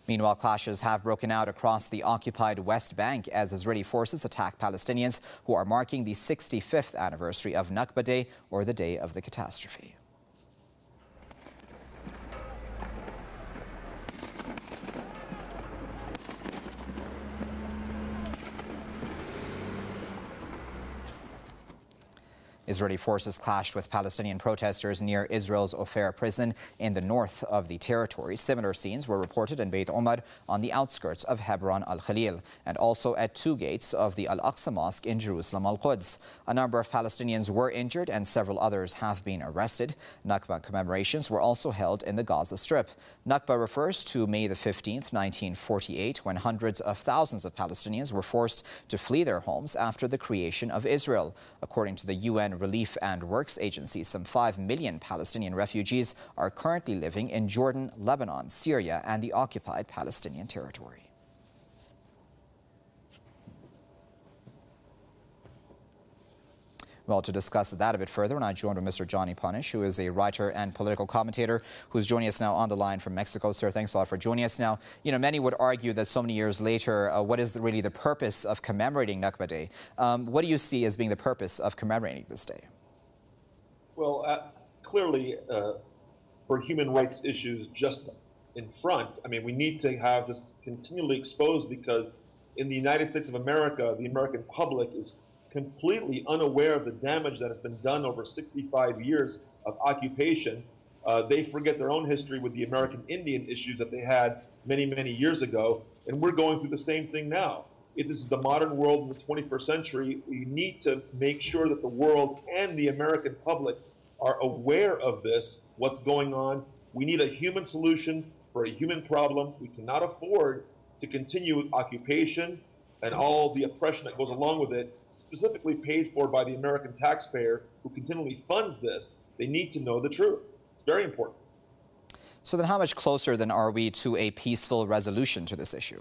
Meanwhile, clashes have broken out across the occupied West Bank as Israeli forces attack Palestinians who are marking the 65th anniversary of Nakba Day, or the day of the catastrophe. Israeli forces clashed with Palestinian protesters near Israel's Ofer prison in the north of the territory. Similar scenes were reported in Beit Omar on the outskirts of Hebron al-Khalil and also at two gates of the Al-Aqsa Mosque in Jerusalem al-Quds. A number of Palestinians were injured and several others have been arrested. Nakba commemorations were also held in the Gaza Strip. Nakba refers to May the 15th, 1948, when hundreds of thousands of Palestinians were forced to flee their homes after the creation of Israel. According to the UN Relief and Works Agency, some 5 million Palestinian refugees are currently living in Jordan, Lebanon, Syria, and the occupied Palestinian territory. Well, to discuss that a bit further, we're now joined by Mr. Johnny Punish, who is a writer and political commentator who's joining us now on the line from Mexico. Sir, thanks a lot for joining us now. You know, many would argue that so many years later, what is really the purpose of commemorating Nakba Day? What do you see as being the purpose of commemorating this day? Well, clearly, for human rights issues just in front, I mean, we need to have this continually exposed because in the United States of America, the American public is completely unaware of the damage that has been done over 65 years of occupation. They forget their own history with the American Indian issues that they had many, many years ago, and we're going through the same thing now. If this is the modern world in the 21st century, we need to make sure that the world and the American public are aware of this, what's going on. We need a human solution for a human problem. We cannot afford to continue occupation and all the oppression that goes along with it, specifically paid for by the American taxpayer who continually funds this. They need to know the truth. It's very important. So then how much closer then are we to a peaceful resolution to this issue?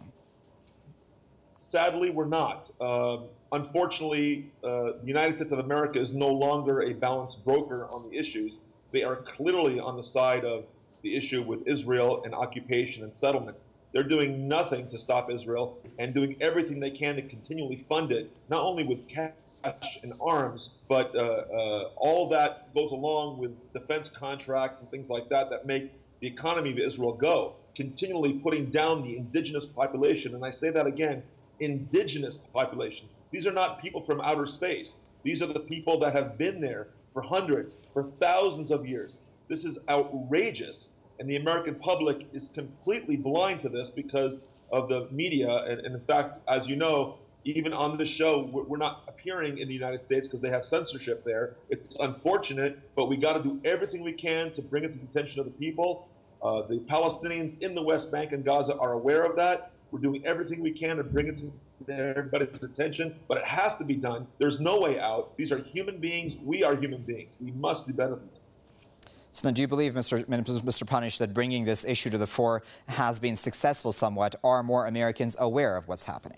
Sadly, we're not. Unfortunately, the United States of America is no longer a balanced broker on the issues. They are clearly on the side of the issue with Israel and occupation and settlements. They're doing nothing to stop Israel and doing everything they can to continually fund it, not only with cash and arms, but all that goes along with defense contracts and things like that that make the economy of Israel go, continually putting down the indigenous population. And I say that again, indigenous population. These are not people from outer space. These are the people that have been there for hundreds, for thousands of years. This is outrageous. And the American public is completely blind to this because of the media. And in fact, as you know, even on this show, we're not appearing in the United States because they have censorship there. It's unfortunate, but we got to do everything we can to bring it to the attention of the people. The Palestinians in the West Bank and Gaza are aware of that. We're doing everything we can to bring it to everybody's attention, but it has to be done. There's no way out. These are human beings. We are human beings. We must do better than this. So then do you believe, Mr. Punish, that bringing this issue to the fore has been successful somewhat? Are more Americans aware of what's happening?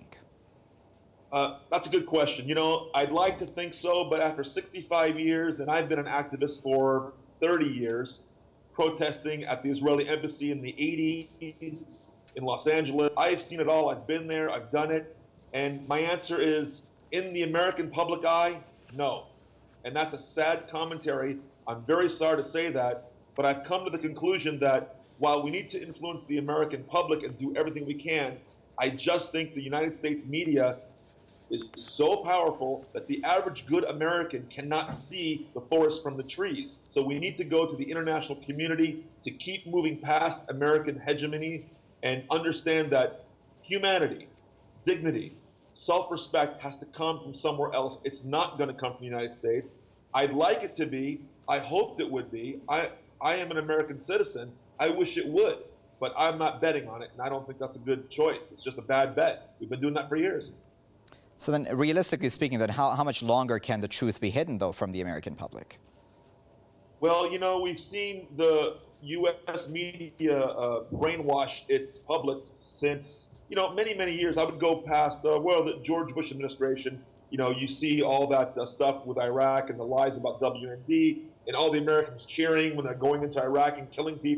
That's a good question. You know, I'd like to think so, but after 65 years, and I've been an activist for 30 years, protesting at the Israeli embassy in the 80s in Los Angeles, I've seen it all. I've been there. I've done it. And my answer is, in the American public eye, no. And that's a sad commentary. I'm very sorry to say that, but I've come to the conclusion that while we need to influence the American public and do everything we can, I just think the United States media is so powerful that the average good American cannot see the forest from the trees. So we need to go to the international community to keep moving past American hegemony and understand that humanity, dignity, self-respect has to come from somewhere else. It's not going to come from the United States. I'd like it to be. I hoped it would be. I am an American citizen. I wish it would, but I'm not betting on it, and I don't think that's a good choice. It's just a bad bet. We've been doing that for years. So then, realistically speaking, then how much longer can the truth be hidden, though, from the American public? Well, you know, we've seen the U.S. media brainwash its public since, you know, many, many years. I would go past, the George Bush administration. You know, you see all that stuff with Iraq and the lies about WMD and all the Americans cheering when they're going into Iraq and killing people.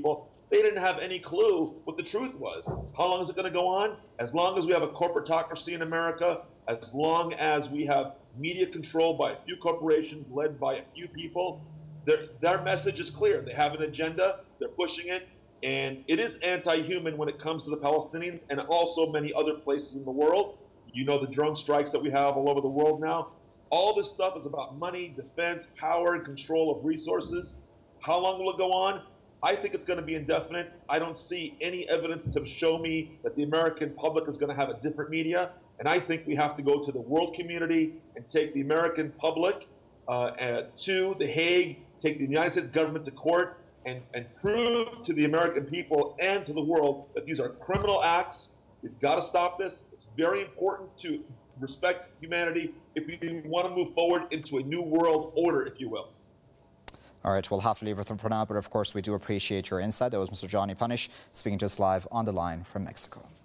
They didn't have any clue what the truth was. How long is it going to go on? As long as we have a corporatocracy in America, as long as we have media controlled by a few corporations led by a few people, their message is clear. They have an agenda, they're pushing it, and it is anti-human when it comes to the Palestinians and also many other places in the world. You know, the drone strikes that we have all over the world now. All this stuff is about money, defense, power, and control of resources. How long will it go on? I think it's going to be indefinite. I don't see any evidence to show me that the American public is going to have a different media. And I think we have to go to the world community and take the American public to The Hague, take the United States government to court, and prove to the American people and to the world that these are criminal acts. We've got to stop this. It's very important to respect humanity if we want to move forward into a new world order, if you will. All right, we'll have to leave with them for now, but of course we do appreciate your insight. That was Mr. Johnny Punish speaking to us live on the line from Mexico.